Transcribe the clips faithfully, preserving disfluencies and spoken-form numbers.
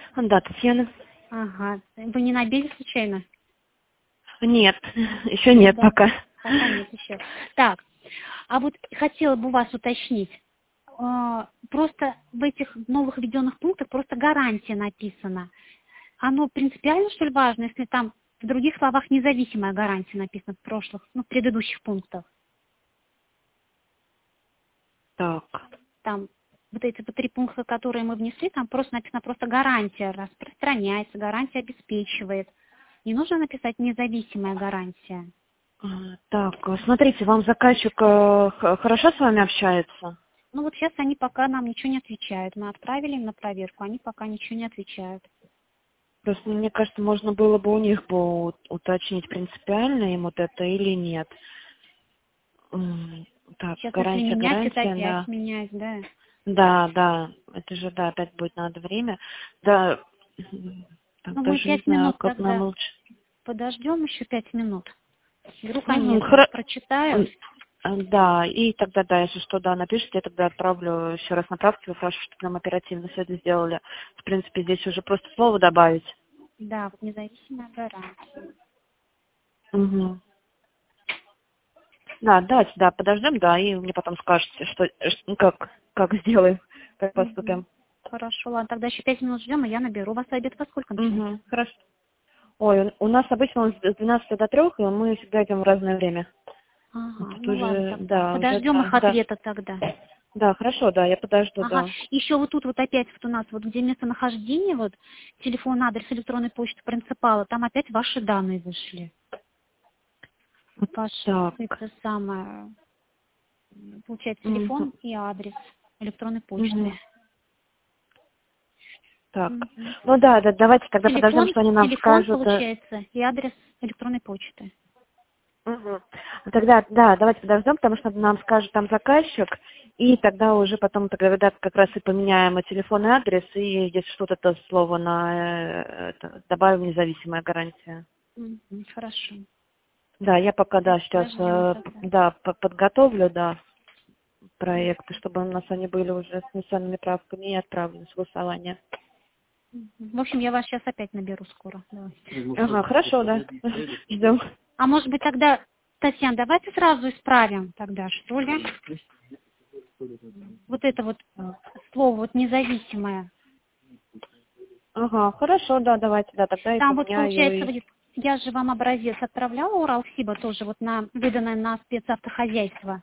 Да, Татьяна. Ага. Вы не на обеде случайно? Нет, еще нет Да. пока. Пока нет еще. Так, а вот хотела бы у вас уточнить. А, Просто в этих новых введенных пунктах просто гарантия написана. Оно принципиально, что ли, важно, если там в других словах независимая гарантия написана в прошлых, ну, в предыдущих пунктах? Так. Там вот эти вот три пункта, которые мы внесли, там просто написано просто гарантия распространяется, гарантия обеспечивает. Не нужно написать независимая гарантия. А, Так, смотрите, вам заказчик э, х- хорошо с вами общается? Ну вот сейчас они пока нам ничего не отвечают. Мы отправили им на проверку, они пока ничего не отвечают. Просто мне кажется, можно было бы у них бы у- уточнить, принципиально им вот это или нет. М, Так, Сейчас если гарантия, менять, это гарантия, опять да. менять, да. Да, да, это же, да, опять будет надо время. Да, м, так, Ну мы даже не пять знаю, минут как нам тогда лучше. подождем еще пять минут. Вдруг они Мгм, это хоро- прочитают. м, э, Да, и тогда, да, если что, да, напишите, я тогда отправлю еще раз направьте, выпрашиваю, чтобы нам оперативно все это сделали. В принципе, здесь уже просто слово добавить. Да, вот независимая гарантия. Угу. Да, давайте, да, подождем, да, и мне потом скажете, что, э, ш- ну, как, как сделаем, как Мгм. поступим. Хорошо, ладно, тогда еще пять минут ждем, и я наберу. У вас обед во сколько начинается? Угу, хорошо. Ой, у у нас обычно он с двенадцати до трех, и мы всегда идем в разное время. Ага, Тут ну ладно уже, тогда. да, уже, Подождем да, их да. ответа тогда. Да, хорошо, да, я подожду, Ага, да. еще вот тут вот опять вот у нас, вот где местонахождение, вот телефон, адрес электронной почты принципала, там опять ваши данные вышли. Ваш, Так. это самое, получается, Мгм. телефон и адрес электронной почты. Мгм. Так. Мгм. Ну да, да, давайте тогда подождем, Телефон, что они нам телефон, скажут. э, получается, и адрес электронной почты. Мгм. Тогда, да, давайте подождем, потому что нам скажет там заказчик, и тогда уже потом тогда да, как раз и поменяем и телефон, и адрес, и если что-то то слово на э, это, добавим независимая гарантия. Мгм, хорошо. Да, я пока, да, сейчас, Подождем э, п- тогда. да, по- подготовлю, да, проекты, чтобы у нас они были уже с внесенными правками и отправлены с голосования. Мгм. В общем, я вас сейчас опять наберу скоро. Давайте. Ага, хорошо, да. Ждем. А может быть тогда, Татьяна, давайте сразу исправим тогда, что ли? Вот это вот слово вот независимое. Ага, хорошо, да, давайте, да, тогда и Там вот поменяю. получается, И... вот, я же вам образец отправляла Уралсиба тоже вот на выданное на спецавтохозяйство.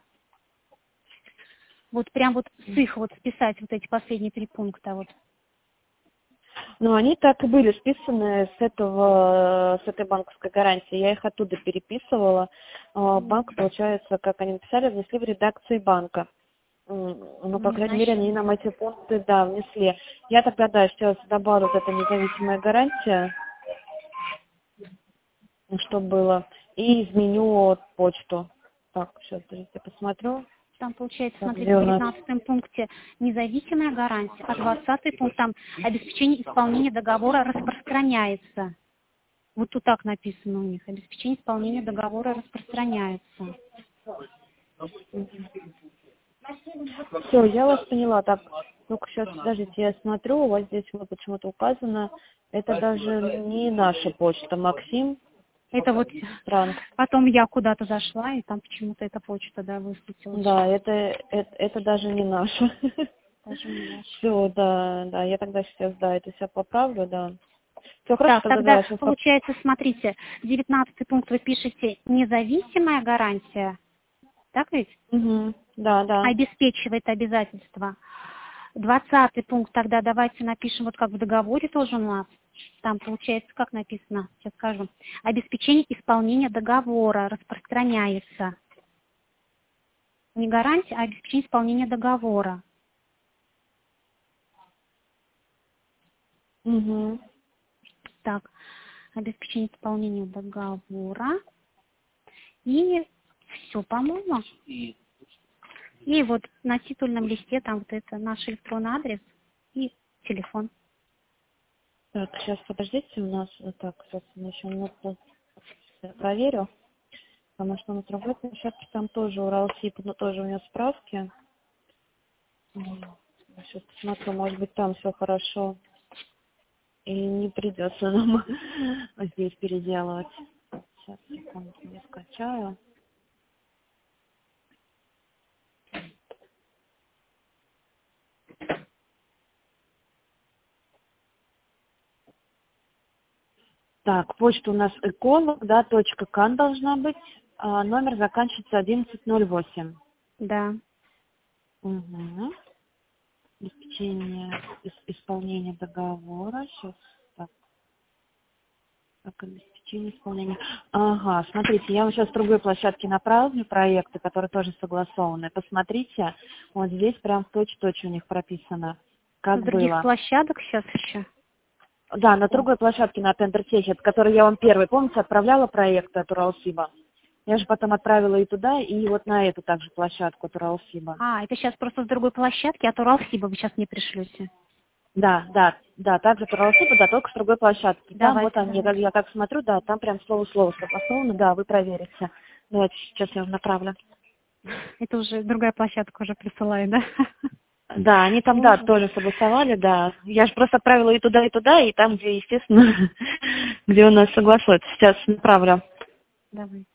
Вот прям вот с их вот списать вот эти последние три пункта вот. Ну, они так и были списаны с этого, с этой банковской гарантии. Я их оттуда переписывала. А, Банк, получается, как они написали, внесли в редакции банка. М, Ну, по Не крайней мере, они значит. нам эти пункты, да, внесли. Я тогда, да, сейчас добавлю вот эта независимая гарантия, что было, и изменю почту. Так, сейчас, подождите, я посмотрю. Там получается, Так, смотрите, где в у нас? девятнадцатом пункте независимая гарантия, а двадцатый пункт там обеспечение исполнения договора распространяется. Вот тут так написано у них. Обеспечение исполнения договора распространяется. Все, я вас поняла. Так, только сейчас, подождите, я смотрю, у вас здесь вот почему-то указано, это даже не наша почта, Максим. Это вот Странно. потом я куда-то зашла, и там почему-то эта почта, да, высветилась. Да, это, это, это даже не наша. Даже не наша. Все, да, да, я тогда сейчас, да, это все поправлю, да. Все хорошо, Так, тогда тогда да, сейчас поп... получается, смотрите, девятнадцатый пункт вы пишете независимая гарантия, так ведь? Угу. Да, да. Обеспечивает обязательства. Двадцатый пункт тогда давайте напишем, вот как в договоре тоже у нас. Там получается, как написано, сейчас скажу. Обеспечение исполнения договора распространяется. Не гарантия, а обеспечение исполнения договора. Угу. Так, обеспечение исполнения договора. И все, по-моему. И вот на титульном листе там вот это наш электронный адрес и телефон. Так, сейчас подождите, у нас вот так, сейчас еще минуту проверю. Потому что на другой площадке там тоже Уралсиб, но тоже у него справки. Сейчас посмотрю, может быть, там все хорошо. И не придется нам здесь переделывать. Сейчас, секунду, я скачаю. Так, почта у нас эколог, да, точка кан должна быть, а номер заканчивается одиннадцать ноль восемь. Да. Угу. Обеспечение ис- исполнения договора. Сейчас, так, так, обеспечение исполнения. Ага, смотрите, я вам сейчас с другой площадки направлю проекты, которые тоже согласованы. Посмотрите, вот здесь прям в точь-в-точь у них прописано, С как других было. площадок сейчас еще? Да, на другой площадке, на TenderTech, от которой я вам первый, помните, отправляла проект от Уралсиба? Я же потом отправила и туда, и вот на эту также площадку от Уралсиба. А, это сейчас просто с другой площадки, от Уралсиба вы сейчас не пришлете. Да, да, да, также от Уралсиба, да, только с другой площадки. Там Давайте, вот они, давайте. я так смотрю, да, там прям слово в слово согласовано, да, вы проверите. Давайте сейчас я вам направлю. Это уже другая площадка уже присылает, да? Да, они там, да, тоже согласовали, да. Я же просто отправила и туда, и туда, и там, где, естественно, где у нас согласуется. Сейчас направлю. Давай.